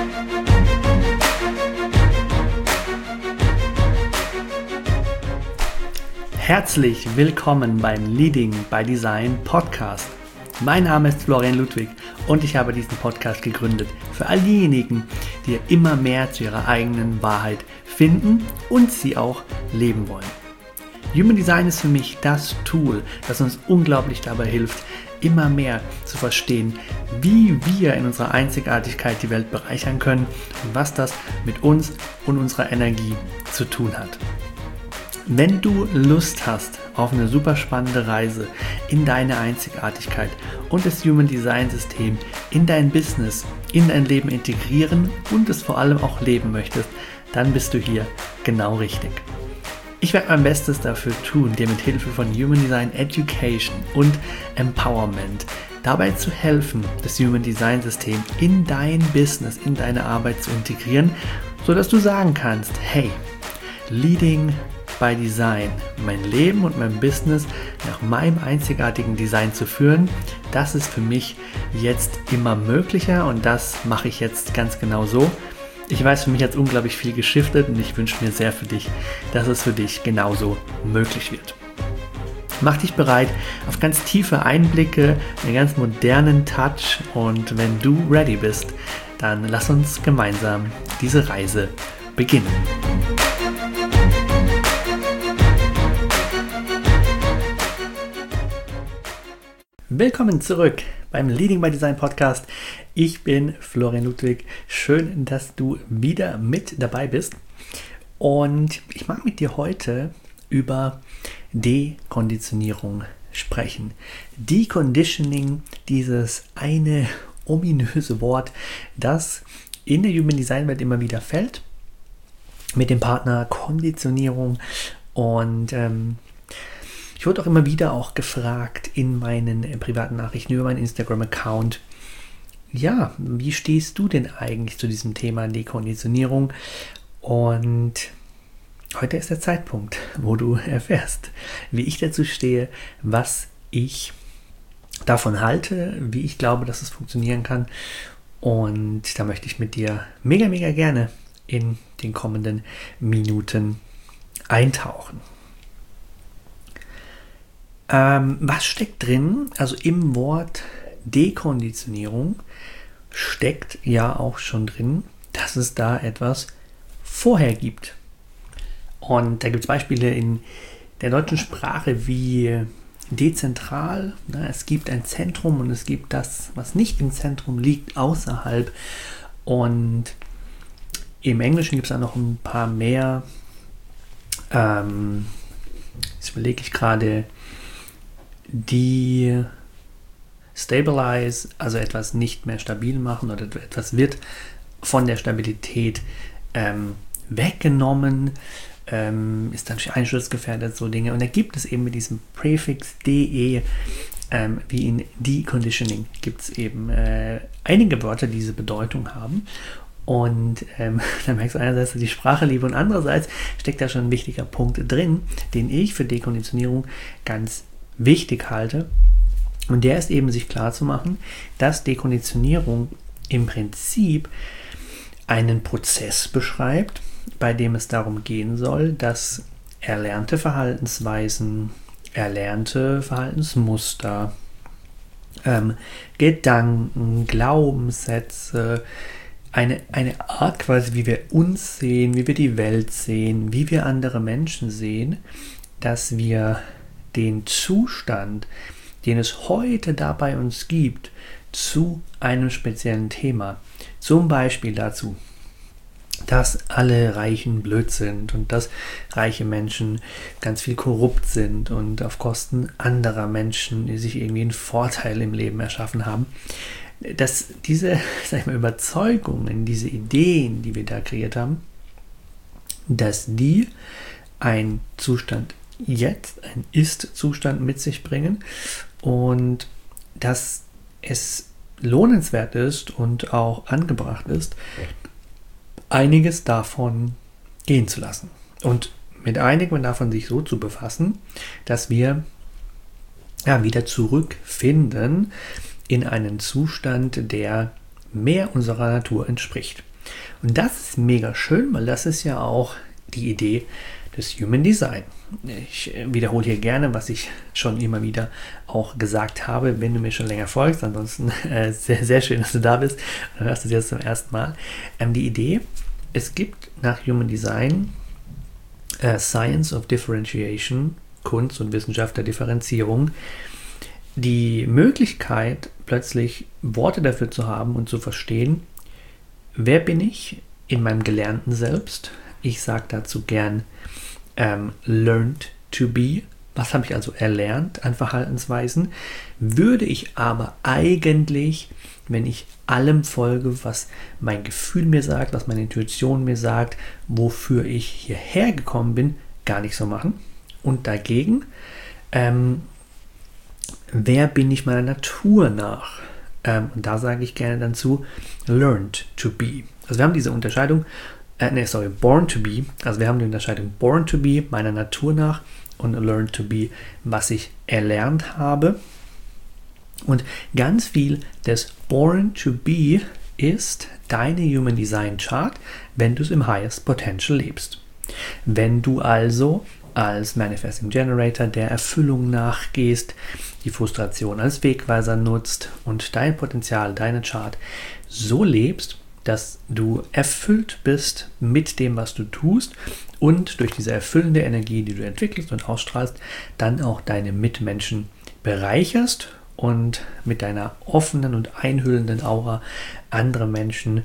Herzlich willkommen beim Leading by Design Podcast. Mein Name ist Florian Ludwig und ich habe diesen Podcast gegründet für all diejenigen, die immer mehr zu ihrer eigenen Wahrheit finden und sie auch leben wollen. Human Design ist für mich das Tool, das uns unglaublich dabei hilft, immer mehr zu verstehen, wie wir in unserer Einzigartigkeit die Welt bereichern können und was das mit uns und unserer Energie zu tun hat. Wenn du Lust hast auf eine super spannende Reise in deine Einzigartigkeit und das Human Design System in dein Business, in dein Leben integrieren und es vor allem auch leben möchtest, dann bist du hier genau richtig. Ich werde mein Bestes dafür tun, dir mit Hilfe von Human Design Education und Empowerment dabei zu helfen, das Human Design System in dein Business, in deine Arbeit zu integrieren, sodass du sagen kannst, hey, Leading by Design, mein Leben und mein Business nach meinem einzigartigen Design zu führen, das ist für mich jetzt immer möglicher und das mache ich jetzt ganz genau so. Ich weiß, für mich hat es unglaublich viel geschiftet und ich wünsche mir sehr für dich, dass es für dich genauso möglich wird. Mach dich bereit auf ganz tiefe Einblicke, einen ganz modernen Touch und wenn du ready bist, dann lass uns gemeinsam diese Reise beginnen. Willkommen zurück beim Leading by Design Podcast. Ich bin Florian Ludwig. Schön, dass du wieder mit dabei bist. Und ich mag mit dir heute über Dekonditionierung sprechen. Deconditioning, dieses eine ominöse Wort, das in der Human Design Welt immer wieder fällt, mit dem Partner Konditionierung. Und ich wurde auch immer wieder gefragt in meinen privaten Nachrichten über meinen Instagram-Account, ja, wie stehst du denn eigentlich zu diesem Thema Dekonditionierung? Und heute ist der Zeitpunkt, wo du erfährst, wie ich dazu stehe, was ich davon halte, wie ich glaube, dass es funktionieren kann. Und da möchte ich mit dir mega, mega gerne in den kommenden Minuten eintauchen. Was steckt drin? Also im Wort Dekonditionierung steckt ja auch schon drin, dass es da etwas vorher gibt. Und da gibt es Beispiele in der deutschen Sprache wie dezentral. Es gibt ein Zentrum und es gibt das, was nicht im Zentrum liegt, außerhalb. Und im Englischen gibt es da noch ein paar mehr. Jetzt überlege ich gerade. Die Stabilize, also etwas nicht mehr stabil machen oder etwas wird von der Stabilität weggenommen, ist dann einsturzgefährdet, so Dinge. Und da gibt es eben mit diesem Präfix DE, wie in Deconditioning, gibt es eben einige Wörter, die diese Bedeutung haben. Und dann merkst du einerseits, dass ich die Sprache liebe und andererseits steckt da schon ein wichtiger Punkt drin, den ich für Dekonditionierung ganz wichtig halte. Und der ist eben, sich klar zu machen, dass Dekonditionierung im Prinzip einen Prozess beschreibt, bei dem es darum gehen soll, dass erlernte Verhaltensweisen, erlernte Verhaltensmuster, Gedanken, Glaubenssätze, eine Art quasi, wie wir uns sehen, wie wir die Welt sehen, wie wir andere Menschen sehen, dass wir den Zustand, den es heute da bei uns gibt, zu einem speziellen Thema. Zum Beispiel dazu, dass alle Reichen blöd sind und dass reiche Menschen ganz viel korrupt sind und auf Kosten anderer Menschen, die sich irgendwie einen Vorteil im Leben erschaffen haben. Dass diese, Überzeugungen, diese Ideen, die wir da kreiert haben, dass die ein Zustand jetzt, ein Ist-Zustand mit sich bringen und dass es lohnenswert ist und auch angebracht ist, einiges davon gehen zu lassen. Und mit einigem davon sich so zu befassen, dass wir wieder zurückfinden in einen Zustand, der mehr unserer Natur entspricht. Und das ist mega schön, weil das ist ja auch die Idee des Human Design. Ich wiederhole hier gerne, was ich schon immer wieder auch gesagt habe, wenn du mir schon länger folgst. Ansonsten sehr, sehr schön, dass du da bist. Du hörst es jetzt zum ersten Mal. Die Idee, es gibt nach Human Design Science of Differentiation, Kunst und Wissenschaft der Differenzierung, die Möglichkeit, plötzlich Worte dafür zu haben und zu verstehen, wer bin ich in meinem gelernten Selbst. Ich sage dazu gern learned to be. Was habe ich also erlernt an Verhaltensweisen? Würde ich aber eigentlich, wenn ich allem folge, was mein Gefühl mir sagt, was meine Intuition mir sagt, wofür ich hierher gekommen bin, gar nicht so machen. Und dagegen, wer bin ich meiner Natur nach? Und da sage ich gerne dann zu learned to be. Also wir haben diese Unterscheidung, born to be. Also wir haben die Unterscheidung born to be, meiner Natur nach, und learned to be, was ich erlernt habe. Und ganz viel des born to be ist deine Human Design Chart, wenn du es im Highest Potential lebst. Wenn du also als Manifesting Generator der Erfüllung nachgehst, die Frustration als Wegweiser nutzt und dein Potenzial, deine Chart so lebst, dass du erfüllt bist mit dem, was du tust und durch diese erfüllende Energie, die du entwickelst und ausstrahlst, dann auch deine Mitmenschen bereicherst und mit deiner offenen und einhüllenden Aura andere Menschen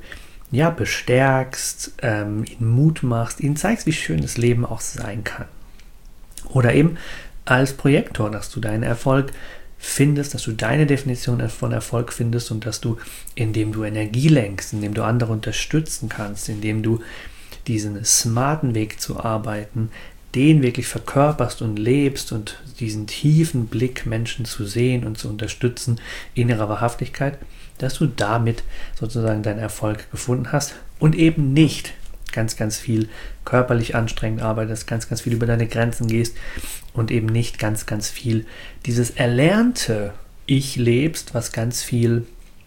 bestärkst, ihnen Mut machst, ihnen zeigst, wie schön das Leben auch sein kann. Oder eben als Projektor, dass du deinen Erfolg findest, dass du deine Definition von Erfolg findest und dass du, indem du Energie lenkst, indem du andere unterstützen kannst, indem du diesen smarten Weg zu arbeiten, den wirklich verkörperst und lebst und diesen tiefen Blick, Menschen zu sehen und zu unterstützen in ihrer Wahrhaftigkeit, dass du damit sozusagen deinen Erfolg gefunden hast und eben nicht ganz, ganz viel körperlich anstrengend arbeitest, ganz, ganz viel über deine Grenzen gehst und eben nicht ganz, ganz viel dieses erlernte Ich lebst, was ganz viel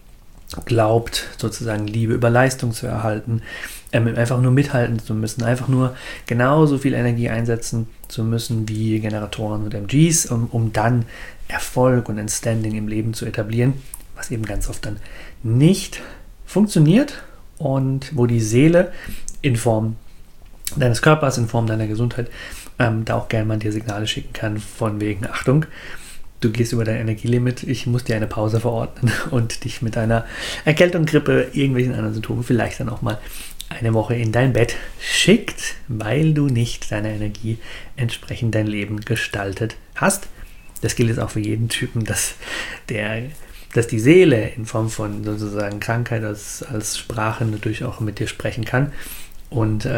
glaubt, sozusagen Liebe über Leistung zu erhalten, einfach nur mithalten zu müssen, einfach nur genauso viel Energie einsetzen zu müssen wie Generatoren und MGs, um dann Erfolg und ein Standing im Leben zu etablieren, was eben ganz oft dann nicht funktioniert und wo die Seele in Form deines Körpers, in Form deiner Gesundheit, da auch gerne mal dir Signale schicken kann, von wegen, Achtung, du gehst über dein Energielimit, ich muss dir eine Pause verordnen und dich mit einer Erkältung, Grippe, irgendwelchen anderen Symptomen vielleicht dann auch mal eine Woche in dein Bett schickt, weil du nicht deiner Energie entsprechend dein Leben gestaltet hast. Das gilt jetzt auch für jeden Typen, dass die Seele in Form von sozusagen Krankheit als Sprache natürlich auch mit dir sprechen kann. Und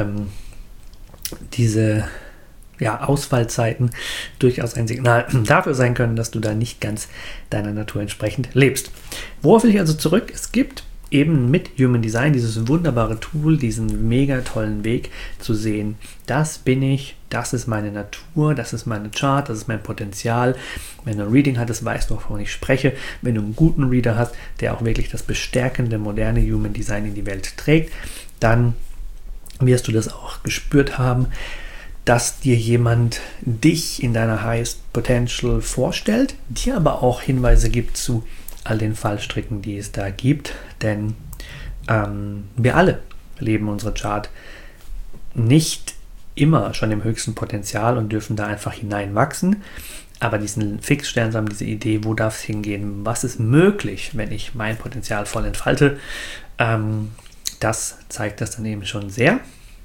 diese Ausfallzeiten durchaus ein Signal dafür sein können, dass du da nicht ganz deiner Natur entsprechend lebst. Worauf will ich also zurück? Es gibt eben mit Human Design dieses wunderbare Tool, diesen mega tollen Weg zu sehen, das bin ich, das ist meine Natur, das ist meine Chart, das ist mein Potenzial. Wenn du ein Reading hattest, weißt du, wovon ich spreche. Wenn du einen guten Reader hast, der auch wirklich das bestärkende, moderne Human Design in die Welt trägt, dann wirst du das auch gespürt haben, dass dir jemand dich in deiner Highest Potential vorstellt, dir aber auch Hinweise gibt zu all den Fallstricken, die es da gibt, denn wir alle leben unsere Chart nicht immer schon im höchsten Potenzial und dürfen da einfach hineinwachsen, aber diesen Fixstern haben, diese Idee, wo darf es hingehen, was ist möglich, wenn ich mein Potenzial voll entfalte, das zeigt das dann eben schon sehr.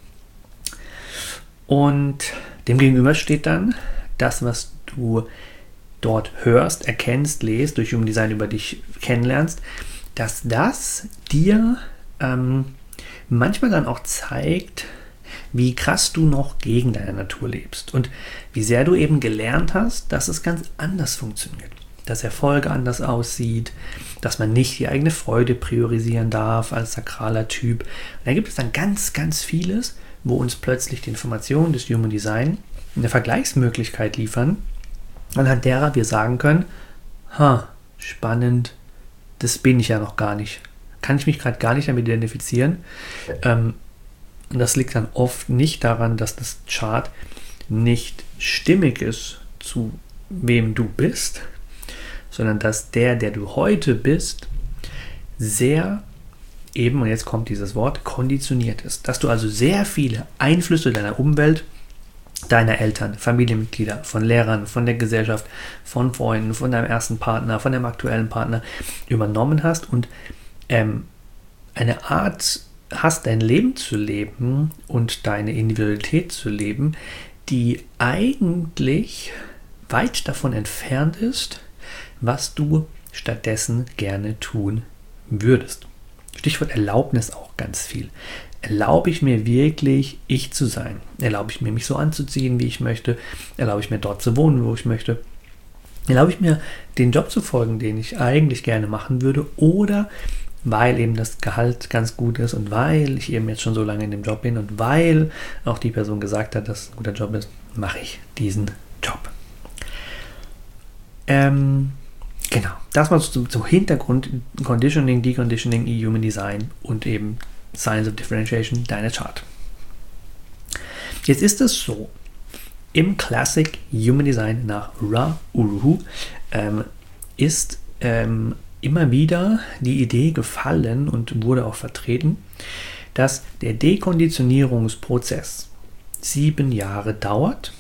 Und dem gegenüber steht dann das, was du dort hörst, erkennst, lest, durch Human Design über dich kennenlernst, dass das dir manchmal dann auch zeigt, wie krass du noch gegen deine Natur lebst und wie sehr du eben gelernt hast, dass es ganz anders funktioniert. Dass Erfolg anders aussieht, dass man nicht die eigene Freude priorisieren darf als sakraler Typ. Und da gibt es dann ganz, ganz vieles, wo uns plötzlich die Informationen des Human Design eine Vergleichsmöglichkeit liefern, anhand derer wir sagen können, spannend, das bin ich ja noch gar nicht. kann ich mich gerade gar nicht damit identifizieren. Und das liegt dann oft nicht daran, dass das Chart nicht stimmig ist zu wem du bist, sondern dass der du heute bist, sehr eben, und jetzt kommt dieses Wort, konditioniert ist. Dass du also sehr viele Einflüsse deiner Umwelt, deiner Eltern, Familienmitglieder, von Lehrern, von der Gesellschaft, von Freunden, von deinem ersten Partner, von deinem aktuellen Partner übernommen hast und eine Art hast, dein Leben zu leben und deine Individualität zu leben, die eigentlich weit davon entfernt ist, was du stattdessen gerne tun würdest. Stichwort Erlaubnis auch ganz viel. Erlaube ich mir wirklich, ich zu sein? Erlaube ich mir, mich so anzuziehen, wie ich möchte? Erlaube ich mir, dort zu wohnen, wo ich möchte? Erlaube ich mir, den Job zu folgen, den ich eigentlich gerne machen würde? Oder weil eben das Gehalt ganz gut ist und weil ich eben jetzt schon so lange in dem Job bin und weil auch die Person gesagt hat, dass es ein guter Job ist, mache ich diesen Job. Genau, das mal zum Hintergrund Conditioning, Deconditioning, Human Design und eben Science of Differentiation, deine Chart. Jetzt ist es so, im Classic Human Design nach Ra Uru ist immer wieder die Idee gefallen und wurde auch vertreten, dass der Dekonditionierungsprozess 7 Jahre dauert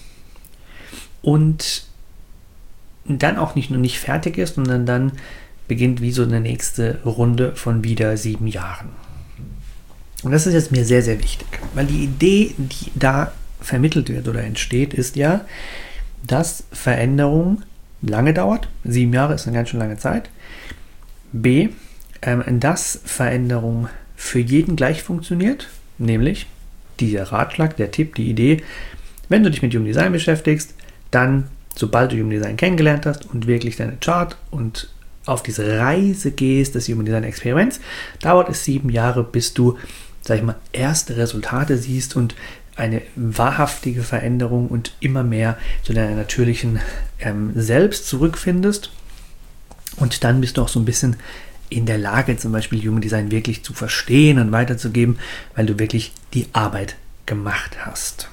und dann auch nicht nur nicht fertig ist, sondern dann beginnt wie so eine nächste Runde von wieder 7 Jahren. Und das ist jetzt mir sehr, sehr wichtig, weil die Idee, die da vermittelt wird oder entsteht, ist ja, dass Veränderung lange dauert. 7 Jahre ist eine ganz schön lange Zeit. B, dass Veränderung für jeden gleich funktioniert, nämlich dieser Ratschlag, der Tipp, die Idee, wenn du dich mit Human Design beschäftigst, dann, sobald du Human Design kennengelernt hast und wirklich deine Chart und auf diese Reise gehst des Human Design Experiments, dauert es 7 Jahre, bis du, sag ich mal, erste Resultate siehst und eine wahrhaftige Veränderung und immer mehr zu deiner natürlichen Selbst zurückfindest. Und dann bist du auch so ein bisschen in der Lage, zum Beispiel Human Design wirklich zu verstehen und weiterzugeben, weil du wirklich die Arbeit gemacht hast.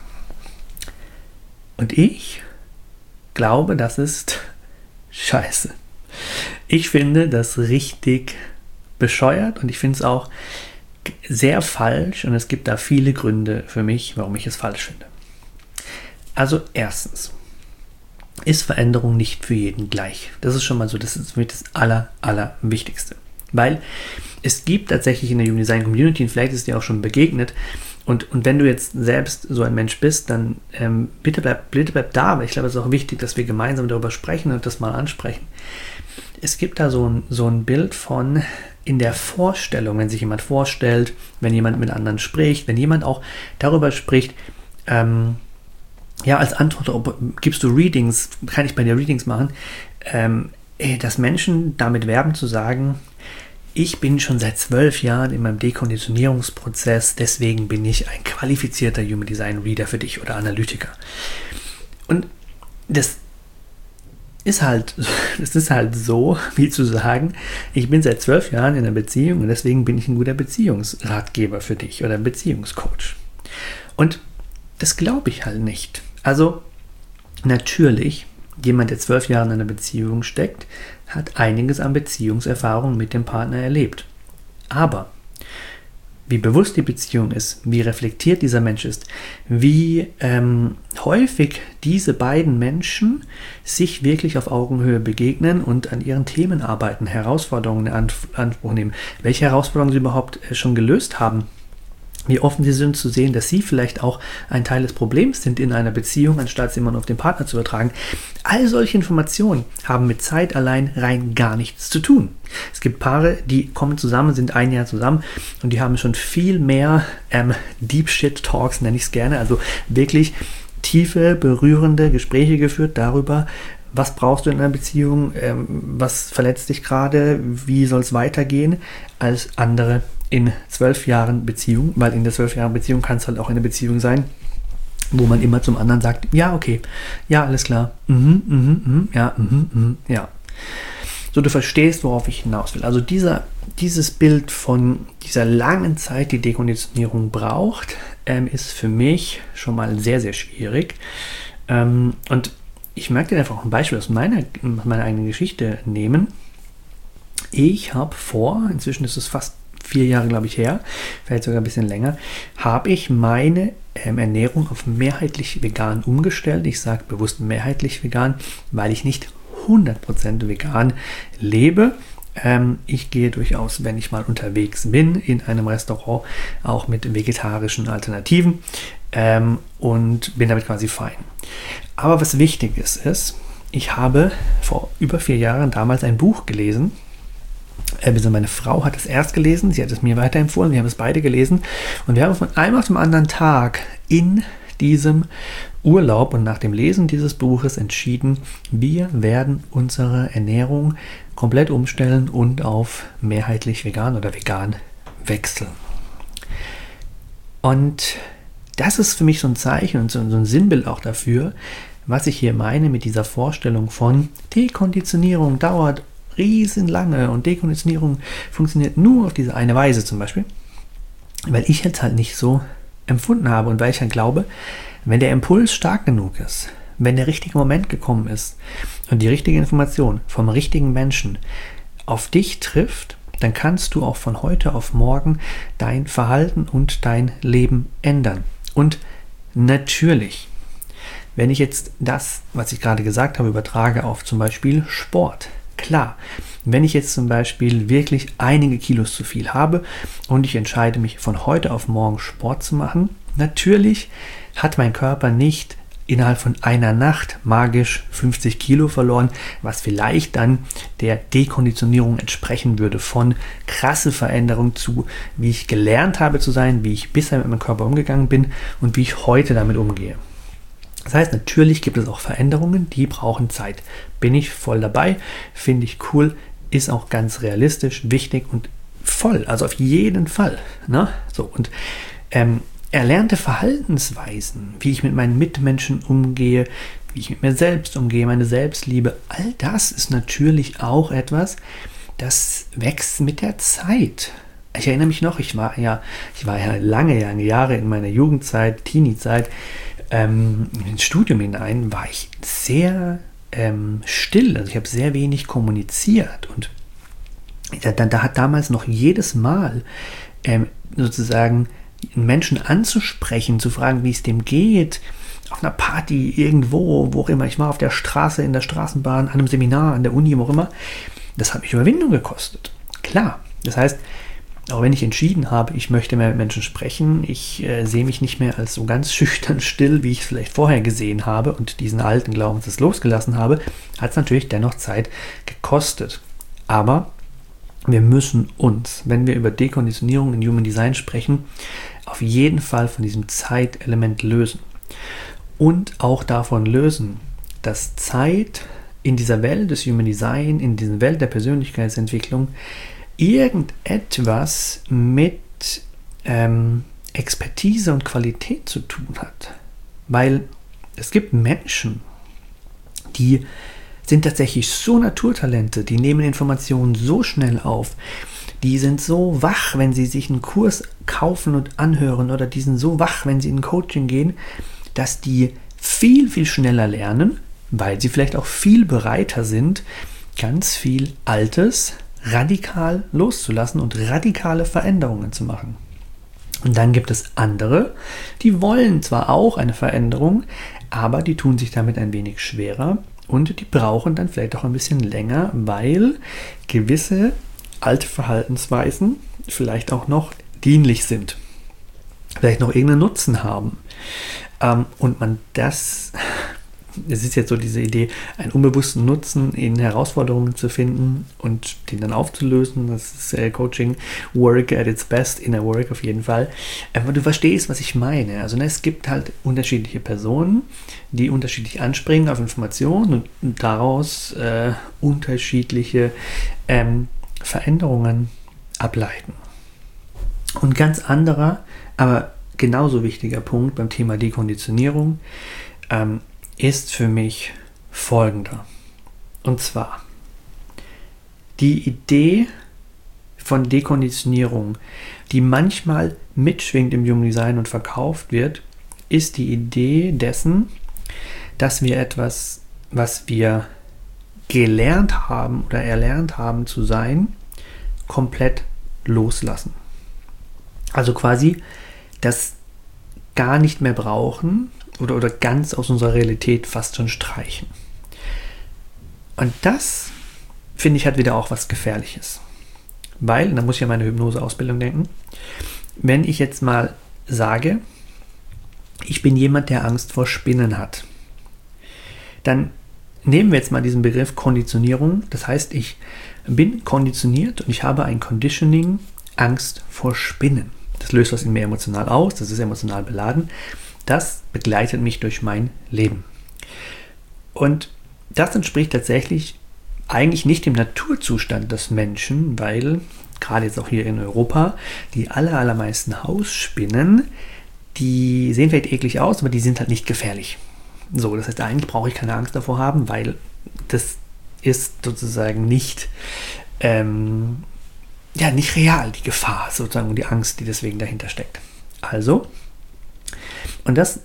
Und ich glaube, das ist scheiße. Ich finde das richtig bescheuert und ich finde es auch sehr falsch und es gibt da viele Gründe für mich, warum ich es falsch finde. Also erstens ist Veränderung nicht für jeden gleich. Das ist schon mal so, das ist für mich das Allerwichtigste. Weil es gibt tatsächlich in der Human Design Community, und vielleicht ist dir auch schon begegnet, und wenn du jetzt selbst so ein Mensch bist, dann bitte bleib da, weil ich glaube, es ist auch wichtig, dass wir gemeinsam darüber sprechen und das mal ansprechen. Es gibt da so ein Bild von in der Vorstellung, wenn sich jemand vorstellt, wenn jemand mit anderen spricht, wenn jemand auch darüber spricht, als Antwort, gibst du Readings, kann ich bei dir Readings machen, dass Menschen damit werben zu sagen, ich bin schon seit 12 Jahren in meinem Dekonditionierungsprozess, deswegen bin ich ein qualifizierter Human Design Reader für dich oder Analytiker. Und das ist halt so, wie zu sagen, ich bin seit 12 Jahren in einer Beziehung und deswegen bin ich ein guter Beziehungsratgeber für dich oder Beziehungscoach. Und das glaube ich halt nicht. Also natürlich, jemand, der 12 Jahre in einer Beziehung steckt, hat einiges an Beziehungserfahrung mit dem Partner erlebt. Aber wie bewusst die Beziehung ist, wie reflektiert dieser Mensch ist, wie häufig diese beiden Menschen sich wirklich auf Augenhöhe begegnen und an ihren Themen arbeiten, Herausforderungen in Anspruch nehmen, welche Herausforderungen sie überhaupt schon gelöst haben, wie offen sie sind zu sehen, dass sie vielleicht auch ein Teil des Problems sind in einer Beziehung, anstatt sie immer nur auf den Partner zu übertragen. All solche Informationen haben mit Zeit allein rein gar nichts zu tun. Es gibt Paare, die kommen zusammen, sind 1 Jahr zusammen und die haben schon viel mehr Deep Shit Talks, nenne ich es gerne, also wirklich tiefe, berührende Gespräche geführt darüber, was brauchst du in einer Beziehung, was verletzt dich gerade, wie soll es weitergehen, als andere in 12 Jahren Beziehung, weil in der 12 Jahren Beziehung kann es halt auch eine Beziehung sein, wo man immer zum anderen sagt, ja, okay, ja, alles klar, ja. so du verstehst, worauf ich hinaus will. Also dieses Bild von dieser langen Zeit, die Dekonditionierung braucht, ist für mich schon mal sehr, sehr schwierig. Und ich möchte dir einfach ein Beispiel aus meiner eigenen Geschichte nehmen. Ich habe inzwischen ist es fast 4 Jahre, glaube ich, her, vielleicht sogar ein bisschen länger, habe ich meine Ernährung auf mehrheitlich vegan umgestellt. Ich sage bewusst mehrheitlich vegan, weil ich nicht 100% vegan lebe. Ich gehe durchaus, wenn ich mal unterwegs bin, in einem Restaurant auch mit vegetarischen Alternativen und bin damit quasi fein. Aber was wichtig ist, ich habe vor über 4 Jahren damals ein Buch gelesen. Meine Frau hat es erst gelesen, sie hat es mir weiterempfohlen, wir haben es beide gelesen und wir haben von einem auf den anderen Tag in diesem Urlaub und nach dem Lesen dieses Buches entschieden, wir werden unsere Ernährung komplett umstellen und auf mehrheitlich vegan oder vegan wechseln. Und das ist für mich so ein Zeichen und so ein Sinnbild auch dafür, was ich hier meine mit dieser Vorstellung von Dekonditionierung dauert riesenlange und Dekonditionierung funktioniert nur auf diese eine Weise zum Beispiel, weil ich jetzt halt nicht so empfunden habe und weil ich halt glaube, wenn der Impuls stark genug ist, wenn der richtige Moment gekommen ist und die richtige Information vom richtigen Menschen auf dich trifft, dann kannst du auch von heute auf morgen dein Verhalten und dein Leben ändern. Und natürlich, wenn ich jetzt das, was ich gerade gesagt habe, übertrage auf zum Beispiel Sport. Klar, wenn ich jetzt zum Beispiel wirklich einige Kilos zu viel habe und ich entscheide mich von heute auf morgen Sport zu machen, natürlich hat mein Körper nicht innerhalb von einer Nacht magisch 50 Kilo verloren, was vielleicht dann der Dekonditionierung entsprechen würde von krasse Veränderung zu, wie ich gelernt habe zu sein, wie ich bisher mit meinem Körper umgegangen bin und wie ich heute damit umgehe. Das heißt, natürlich gibt es auch Veränderungen, die brauchen Zeit. Bin ich voll dabei, finde ich cool, ist auch ganz realistisch, wichtig und voll, also auf jeden Fall. Ne? So, und erlernte Verhaltensweisen, wie ich mit meinen Mitmenschen umgehe, wie ich mit mir selbst umgehe, meine Selbstliebe, all das ist natürlich auch etwas, das wächst mit der Zeit. Ich erinnere mich noch, ich war ja lange Jahre in meiner Jugendzeit, Teenie-Zeit, ins Studium hinein, war ich sehr still, also ich habe sehr wenig kommuniziert und da hat damals noch jedes Mal sozusagen einen Menschen anzusprechen, zu fragen, wie es dem geht, auf einer Party, irgendwo, wo auch immer, ich war auf der Straße, in der Straßenbahn, an einem Seminar, an der Uni, wo auch immer, das hat mich Überwindung gekostet. Klar, das heißt, auch wenn ich entschieden habe, ich möchte mehr mit Menschen sprechen, ich sehe mich nicht mehr als so ganz schüchtern still, wie ich es vielleicht vorher gesehen habe und diesen alten Glaubenssatz losgelassen habe, hat es natürlich dennoch Zeit gekostet. Aber wir müssen uns, wenn wir über Dekonditionierung in Human Design sprechen, auf jeden Fall von diesem Zeitelement lösen. Und auch davon lösen, dass Zeit in dieser Welt des Human Design, in dieser Welt der Persönlichkeitsentwicklung, irgendetwas mit Expertise und Qualität zu tun hat. Weil es gibt Menschen, die sind tatsächlich so Naturtalente, die nehmen Informationen so schnell auf, die sind so wach, wenn sie sich einen Kurs kaufen und anhören oder die sind so wach, wenn sie in ein Coaching gehen, dass die viel, viel schneller lernen, weil sie vielleicht auch viel bereiter sind, ganz viel Altes radikal loszulassen und radikale Veränderungen zu machen. Und dann gibt es andere, die wollen zwar auch eine Veränderung, aber die tun sich damit ein wenig schwerer und die brauchen dann vielleicht auch ein bisschen länger, weil gewisse alte Verhaltensweisen vielleicht auch noch dienlich sind, vielleicht noch irgendeinen Nutzen haben. Und man es ist jetzt so diese Idee, einen unbewussten Nutzen in Herausforderungen zu finden und den dann aufzulösen. Das ist Coaching Work at its best, Inner Work auf jeden Fall. Aber du verstehst, was ich meine. Also es gibt halt unterschiedliche Personen, die unterschiedlich anspringen auf Informationen und daraus unterschiedliche Veränderungen ableiten. Und ganz anderer, aber genauso wichtiger Punkt beim Thema Dekonditionierung ist für mich folgender. Und zwar, Die Idee von Dekonditionierung, die manchmal mitschwingt im Human Design und verkauft wird, ist die Idee dessen, dass wir etwas, was wir gelernt haben oder erlernt haben zu sein, komplett loslassen. Also quasi das gar nicht mehr brauchen oder ganz aus unserer Realität fast schon streichen. Und das, finde ich, hat wieder auch was Gefährliches. Weil, da muss ich an meine Hypnose-Ausbildung denken, wenn ich jetzt mal sage, ich bin jemand, der Angst vor Spinnen hat, dann nehmen wir jetzt mal diesen Begriff Konditionierung. Das heißt, ich bin konditioniert und ich habe ein Conditioning, Angst vor Spinnen. Das löst was in mir emotional aus, das ist emotional beladen. Das begleitet mich durch mein Leben. Und das entspricht tatsächlich eigentlich nicht dem Naturzustand des Menschen, weil gerade jetzt auch hier in Europa die allermeisten Hausspinnen, die sehen vielleicht eklig aus, aber die sind halt nicht gefährlich. So, das heißt, eigentlich brauche ich keine Angst davor haben, weil das ist sozusagen nicht, nicht real, die Gefahr sozusagen und die Angst, die deswegen dahinter steckt. Also, und das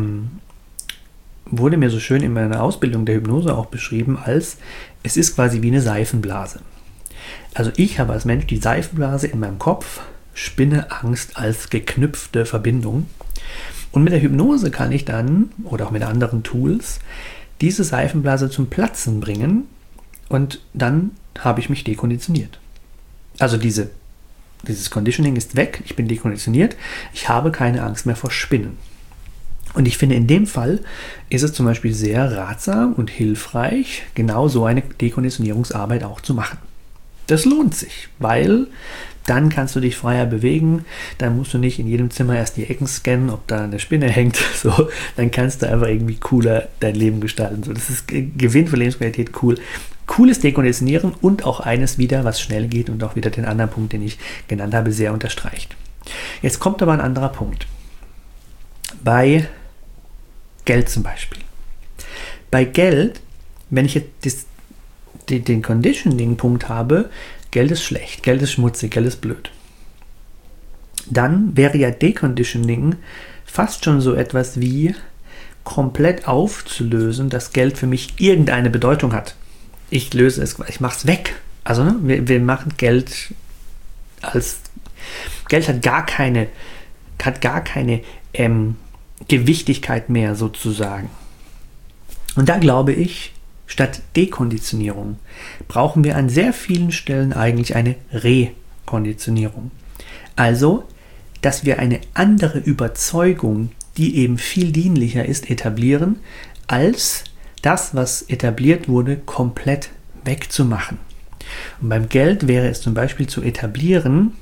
wurde mir so schön in meiner Ausbildung der Hypnose auch beschrieben als, es ist quasi wie eine Seifenblase. Also ich habe als Mensch die Seifenblase in meinem Kopf, Spinne, Angst als geknüpfte Verbindung. Und mit der Hypnose kann ich dann, oder auch mit anderen Tools, diese Seifenblase zum Platzen bringen und dann habe ich mich dekonditioniert. Also dieses Conditioning ist weg, ich bin dekonditioniert, ich habe keine Angst mehr vor Spinnen. Und ich finde, in dem Fall ist es zum Beispiel sehr ratsam und hilfreich, genau so eine Dekonditionierungsarbeit auch zu machen. Das lohnt sich, weil dann kannst du dich freier bewegen, dann musst du nicht in jedem Zimmer erst die Ecken scannen, ob da eine Spinne hängt, so, dann kannst du einfach irgendwie cooler dein Leben gestalten. So, das ist Gewinn für Lebensqualität, cool. Cooles Dekonditionieren und auch eines wieder, was schnell geht und auch wieder den anderen Punkt, den ich genannt habe, sehr unterstreicht. Jetzt kommt aber ein anderer Punkt. Bei Geld zum Beispiel. Bei Geld, wenn ich jetzt den Conditioning-Punkt habe, Geld ist schlecht, Geld ist schmutzig, Geld ist blöd. Dann wäre ja Deconditioning fast schon so etwas wie komplett aufzulösen, dass Geld für mich irgendeine Bedeutung hat. Ich löse es, ich mache es weg. Also wir machen Geld als Geld hat gar keine Gewichtigkeit mehr sozusagen. Und da glaube ich, statt Dekonditionierung brauchen wir an sehr vielen Stellen eigentlich eine Rekonditionierung. Also, dass wir eine andere Überzeugung, die eben viel dienlicher ist, etablieren, als das, was etabliert wurde, komplett wegzumachen. Und beim Geld wäre es zum Beispiel zu etablieren,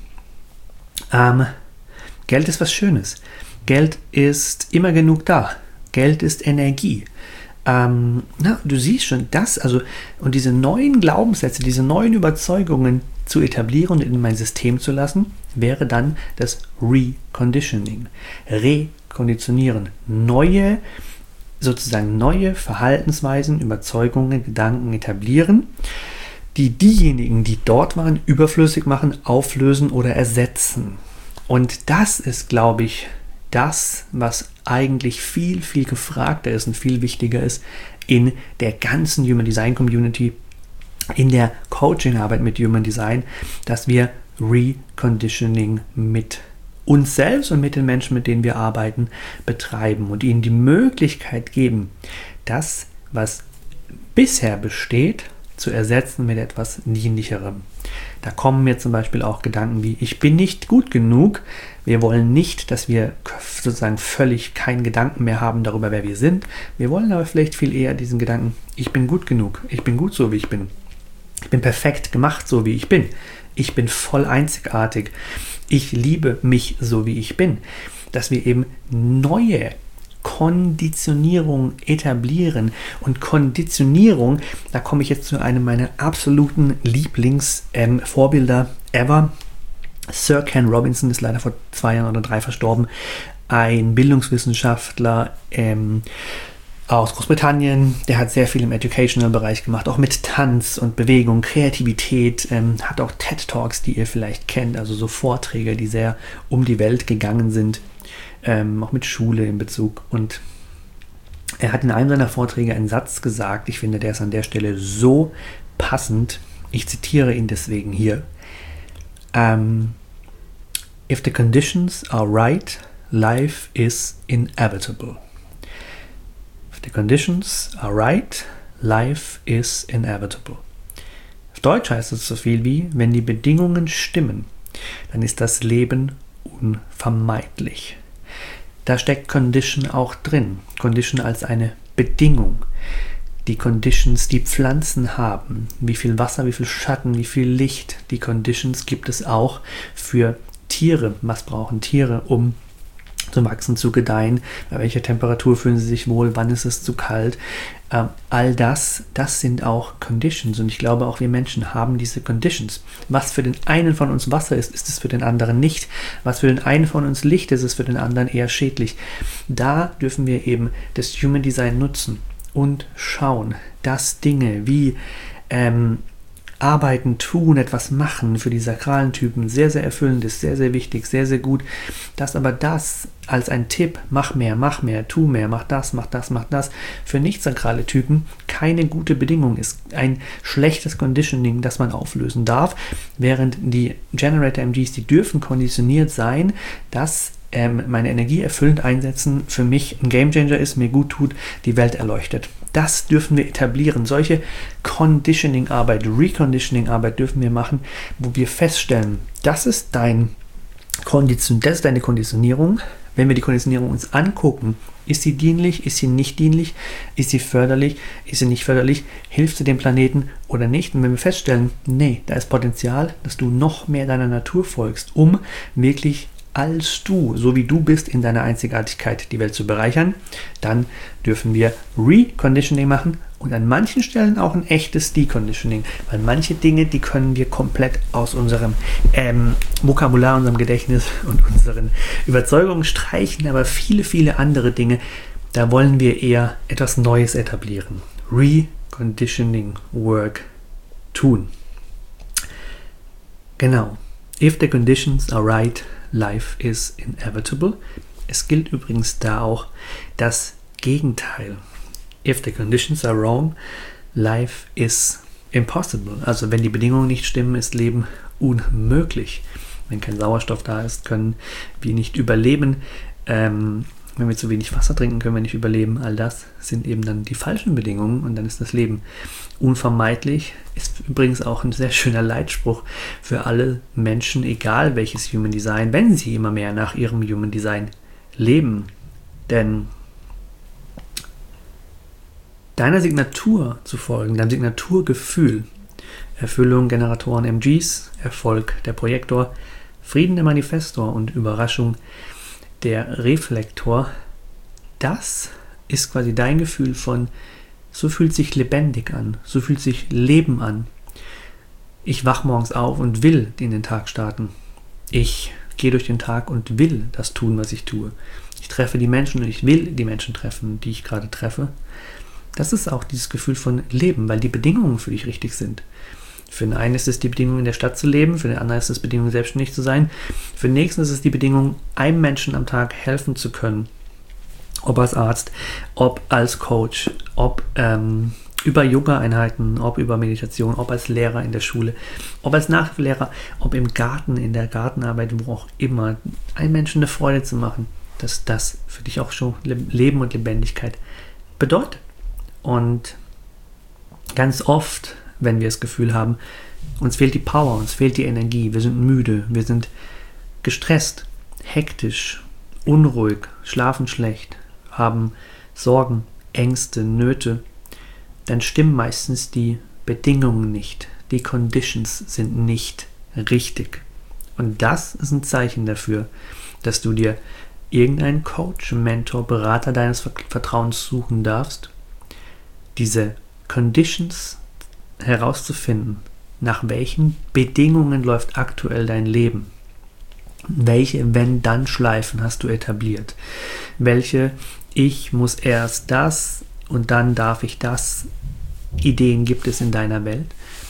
Geld ist was Schönes. Geld ist immer genug da. Geld ist Energie. Du siehst schon das, und diese neuen Glaubenssätze, diese neuen Überzeugungen zu etablieren und in mein System zu lassen, wäre dann das Reconditioning. Rekonditionieren. Neue Verhaltensweisen, Überzeugungen, Gedanken etablieren, die diejenigen, die dort waren, überflüssig machen, auflösen oder ersetzen. Und das ist, glaube ich, das, was eigentlich viel, viel gefragter ist und viel wichtiger ist in der ganzen Human Design Community, in der Coaching-Arbeit mit Human Design, dass wir Reconditioning mit uns selbst und mit den Menschen, mit denen wir arbeiten, betreiben und ihnen die Möglichkeit geben, das, was bisher besteht, zu ersetzen mit etwas Dienlicherem. Da kommen mir zum Beispiel auch Gedanken wie, ich bin nicht gut genug. Wir wollen nicht, dass wir sozusagen völlig keinen Gedanken mehr haben darüber, wer wir sind. Wir wollen aber vielleicht viel eher diesen Gedanken, ich bin gut genug, ich bin gut so, wie ich bin. Ich bin perfekt gemacht, so wie ich bin. Ich bin voll einzigartig. Ich liebe mich, so wie ich bin. Dass wir eben neue Konditionierung etablieren. Und Konditionierung, da komme ich jetzt zu einem meiner absoluten Lieblingsvorbilder ever. Sir Ken Robinson ist leider vor 2 Jahren oder 3 verstorben. Ein Bildungswissenschaftler, aus Großbritannien. Der hat sehr viel im Educational-Bereich gemacht, auch mit Tanz und Bewegung, Kreativität, hat auch TED-Talks, die ihr vielleicht kennt, also so Vorträge, die sehr um die Welt gegangen sind, auch mit Schule in Bezug. Und er hat in einem seiner Vorträge einen Satz gesagt, ich finde, der ist an der Stelle so passend, ich zitiere ihn deswegen hier. If the conditions are right, life is inevitable. If the conditions are right, life is inevitable. Auf Deutsch heißt es so viel wie, wenn die Bedingungen stimmen, dann ist das Leben unvermeidlich. Da steckt Condition auch drin. Condition als eine Bedingung. Die Conditions, die Pflanzen haben, wie viel Wasser, wie viel Schatten, wie viel Licht, die Conditions gibt es auch für Tiere. Was brauchen Tiere, um zu wachsen, zu gedeihen? Bei welcher Temperatur fühlen sie sich wohl? Wann ist es zu kalt? All das sind auch Conditions. Und ich glaube, auch wir Menschen haben diese Conditions. Was für den einen von uns Wasser ist, ist es für den anderen nicht. Was für den einen von uns Licht ist, ist für den anderen eher schädlich. Da dürfen wir eben das Human Design nutzen und schauen, dass Dinge wie arbeiten, tun, etwas machen für die sakralen Typen sehr, sehr erfüllend ist, sehr, sehr wichtig, sehr, sehr gut. Dass aber das als ein Tipp, mach mehr, tu mehr, mach das, für nicht-sakrale Typen keine gute Bedingung ist. Ein schlechtes Conditioning, das man auflösen darf, während die Generator MGs, die dürfen konditioniert sein, dass meine Energie erfüllend einsetzen für mich ein Gamechanger ist, mir gut tut, die Welt erleuchtet. Das dürfen wir etablieren. Solche Conditioning-Arbeit, Reconditioning-Arbeit dürfen wir machen, wo wir feststellen, das ist deine Konditionierung. Wenn wir die Konditionierung uns angucken, ist sie dienlich, ist sie nicht dienlich, ist sie förderlich, ist sie nicht förderlich, hilft sie dem Planeten oder nicht? Und wenn wir feststellen, nee, da ist Potenzial, dass du noch mehr deiner Natur folgst, um wirklich als du, so wie du bist, in deiner Einzigartigkeit die Welt zu bereichern, dann dürfen wir Reconditioning machen und an manchen Stellen auch ein echtes Deconditioning, weil manche Dinge, die können wir komplett aus unserem Vokabular, unserem Gedächtnis und unseren Überzeugungen streichen, aber viele, viele andere Dinge, da wollen wir eher etwas Neues etablieren. Reconditioning Work tun. Genau. If the conditions are right, life is inevitable. Es gilt übrigens da auch das Gegenteil. If the conditions are wrong, life is impossible. Also wenn die Bedingungen nicht stimmen, ist Leben unmöglich. Wenn kein Sauerstoff da ist, können wir nicht überleben. Wenn wir zu wenig Wasser trinken, können wir nicht überleben. All das sind eben dann die falschen Bedingungen und dann ist das Leben unvermeidlich. Ist übrigens auch ein sehr schöner Leitspruch für alle Menschen, egal welches Human Design, wenn sie immer mehr nach ihrem Human Design leben. Denn deiner Signatur zu folgen, deinem Signaturgefühl, Erfüllung Generatoren MGs, Erfolg der Projektor, Frieden der Manifestor und Überraschung der Reflektor, das ist quasi dein Gefühl von, so fühlt sich lebendig an, so fühlt sich Leben an. Ich wach morgens auf und will in den Tag starten. Ich gehe durch den Tag und will das tun, was ich tue. Ich treffe die Menschen und ich will die Menschen treffen, die ich gerade treffe. Das ist auch dieses Gefühl von Leben, weil die Bedingungen für dich richtig sind. Für den einen ist es die Bedingung, in der Stadt zu leben, für den anderen ist es die Bedingung, selbstständig zu sein. Für den nächsten ist es die Bedingung, einem Menschen am Tag helfen zu können. Ob als Arzt, ob als Coach, ob über Yoga-Einheiten, ob über Meditation, ob als Lehrer in der Schule, ob als Nachhilfelehrer, ob im Garten, in der Gartenarbeit, wo auch immer, einem Menschen eine Freude zu machen, dass das für dich auch schon Leben und Lebendigkeit bedeutet. Und ganz oft, wenn wir das Gefühl haben, uns fehlt die Power, uns fehlt die Energie, wir sind müde, wir sind gestresst, hektisch, unruhig, schlafen schlecht, haben Sorgen, Ängste, Nöte, dann stimmen meistens die Bedingungen nicht. Die Conditions sind nicht richtig. Und das ist ein Zeichen dafür, dass du dir irgendeinen Coach, Mentor, Berater deines Vertrauens suchen darfst, diese Conditions herauszufinden, nach welchen Bedingungen läuft aktuell dein Leben. Welche Wenn-Dann-Schleifen hast du etabliert? Welche Ich muss erst das und dann darf ich das, Ideen gibt es in deiner Welt,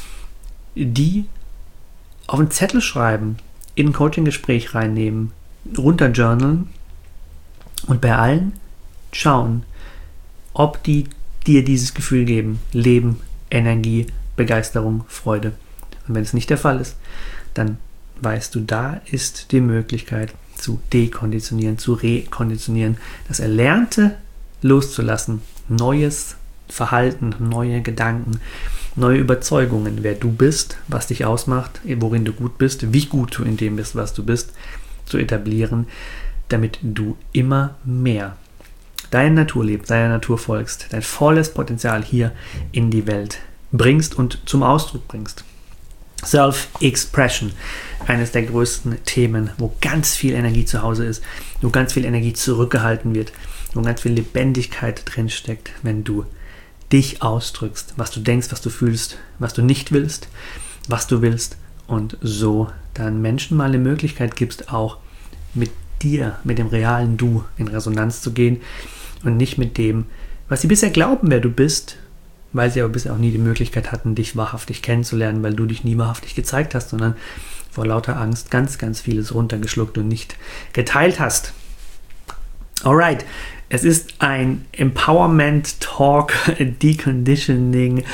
die auf einen Zettel schreiben, in ein Coaching-Gespräch reinnehmen, runterjournalen und bei allen schauen, ob die dir dieses Gefühl geben, Leben, Energie, Begeisterung, Freude. Und wenn es nicht der Fall ist, dann weißt du, da ist die Möglichkeit zu dekonditionieren, zu rekonditionieren, das Erlernte loszulassen, neues Verhalten, neue Gedanken, neue Überzeugungen, wer du bist, was dich ausmacht, worin du gut bist, wie gut du in dem bist, was du bist, zu etablieren, damit du immer mehr deine Natur lebst, deiner Natur folgst, dein volles Potenzial hier in die Welt bringst und zum Ausdruck bringst. Self-Expression, eines der größten Themen, wo ganz viel Energie zu Hause ist, wo ganz viel Energie zurückgehalten wird, wo ganz viel Lebendigkeit drinsteckt, wenn du dich ausdrückst, was du denkst, was du fühlst, was du nicht willst, was du willst und so dann Menschen mal eine Möglichkeit gibst, auch mit dir, mit dem realen Du in Resonanz zu gehen und nicht mit dem, was sie bisher glauben, wer du bist, weil sie aber bisher auch nie die Möglichkeit hatten, dich wahrhaftig kennenzulernen, weil du dich nie wahrhaftig gezeigt hast, sondern vor lauter Angst ganz, ganz vieles runtergeschluckt und nicht geteilt hast. Alright, es ist ein Empowerment Talk, Deconditioning,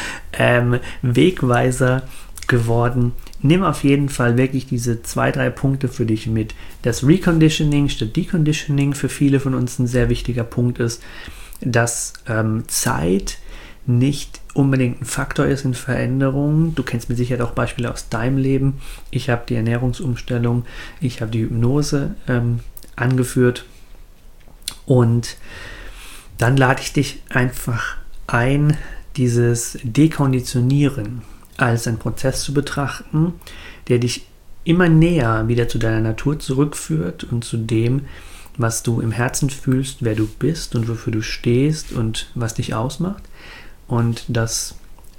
Wegweiser geworden. Nimm auf jeden Fall wirklich diese 2-3 Punkte für dich mit. Das Reconditioning statt Deconditioning für viele von uns ein sehr wichtiger Punkt ist, dass Zeit nicht unbedingt ein Faktor ist in Veränderungen. Du kennst mit Sicherheit auch Beispiele aus deinem Leben. Ich habe die Ernährungsumstellung, ich habe die Hypnose angeführt und dann lade ich dich einfach ein, dieses Dekonditionieren als einen Prozess zu betrachten, der dich immer näher wieder zu deiner Natur zurückführt und zu dem, was du im Herzen fühlst, wer du bist und wofür du stehst und was dich ausmacht. Und dass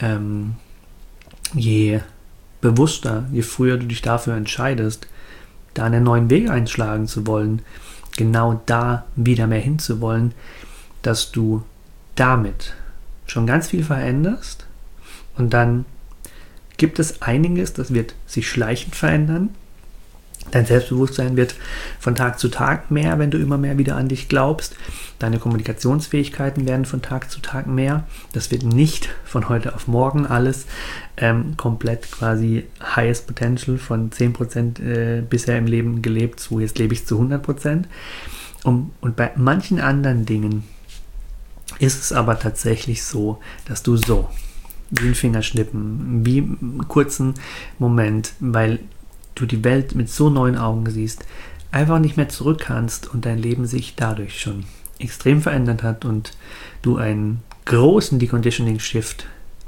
je bewusster, je früher du dich dafür entscheidest, da einen neuen Weg einschlagen zu wollen, genau da wieder mehr hinzuwollen, dass du damit schon ganz viel veränderst und dann gibt es einiges, das wird sich schleichend verändern. Dein Selbstbewusstsein wird von Tag zu Tag mehr, wenn du immer mehr wieder an dich glaubst. Deine Kommunikationsfähigkeiten werden von Tag zu Tag mehr. Das wird nicht von heute auf morgen alles komplett quasi highest potential von 10% bisher im Leben gelebt, so jetzt lebe ich zu 100%. Und bei manchen anderen Dingen ist es aber tatsächlich so, dass du so wie ein Fingerschnippen, wie einen kurzen Moment, weil du die Welt mit so neuen Augen siehst, einfach nicht mehr zurück kannst und dein Leben sich dadurch schon extrem verändert hat und du einen großen Deconditioning-Shift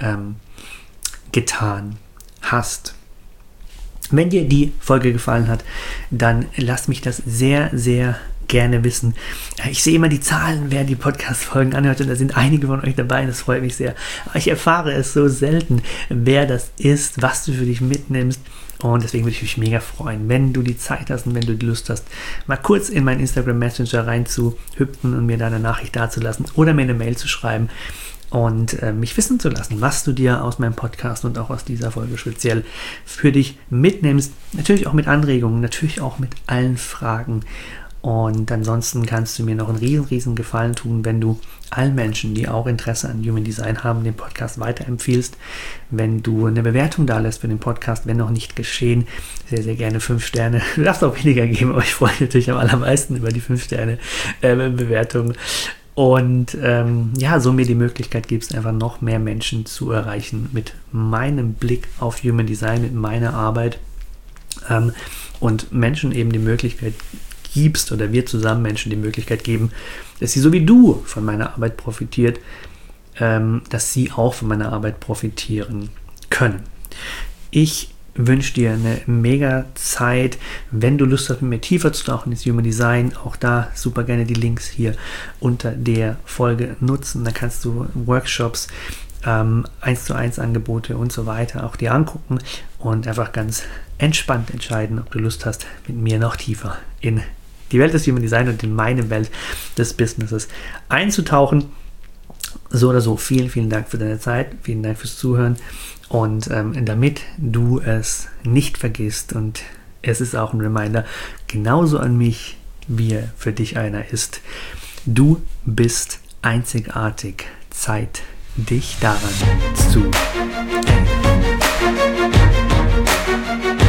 getan hast. Wenn dir die Folge gefallen hat, dann lass mich das sehr, sehr gerne wissen. Ich sehe immer die Zahlen, wer die Podcast-Folgen anhört und da sind einige von euch dabei, das freut mich sehr. Aber ich erfahre es so selten, wer das ist, was du für dich mitnimmst und deswegen würde ich mich mega freuen, wenn du die Zeit hast und wenn du die Lust hast, mal kurz in meinen Instagram Messenger reinzuhüpfen und mir da eine Nachricht dazulassen oder mir eine Mail zu schreiben und mich wissen zu lassen, was du dir aus meinem Podcast und auch aus dieser Folge speziell für dich mitnimmst. Natürlich auch mit Anregungen, natürlich auch mit allen Fragen. Und ansonsten kannst du mir noch einen riesen Gefallen tun, wenn du allen Menschen, die auch Interesse an Human Design haben, den Podcast weiterempfiehlst. Wenn du eine Bewertung da lässt für den Podcast, wenn noch nicht geschehen, sehr, sehr gerne 5 Sterne. Du darfst auch weniger geben, aber ich freue mich natürlich am allermeisten über die 5 Sterne Bewertung. Und so mir die Möglichkeit gibst, einfach noch mehr Menschen zu erreichen mit meinem Blick auf Human Design, mit meiner Arbeit und Menschen eben die Möglichkeit gibst oder wir zusammen Menschen die Möglichkeit geben, dass sie so wie du von meiner Arbeit profitiert, dass sie auch von meiner Arbeit profitieren können. Ich wünsche dir eine mega Zeit. Wenn du Lust hast, mit mir tiefer zu tauchen ins Human Design, auch da super gerne die Links hier unter der Folge nutzen. Da kannst du Workshops, 1:1 Angebote und so weiter auch dir angucken und einfach ganz entspannt entscheiden, ob du Lust hast, mit mir noch tiefer in die Welt des Human Design und in meine Welt des Businesses einzutauchen. So oder so, vielen, vielen Dank für deine Zeit, vielen Dank fürs Zuhören und damit du es nicht vergisst, und es ist auch ein Reminder, genauso an mich, wie er für dich einer ist. Du bist einzigartig. Zeit, dich daran zu erinnern.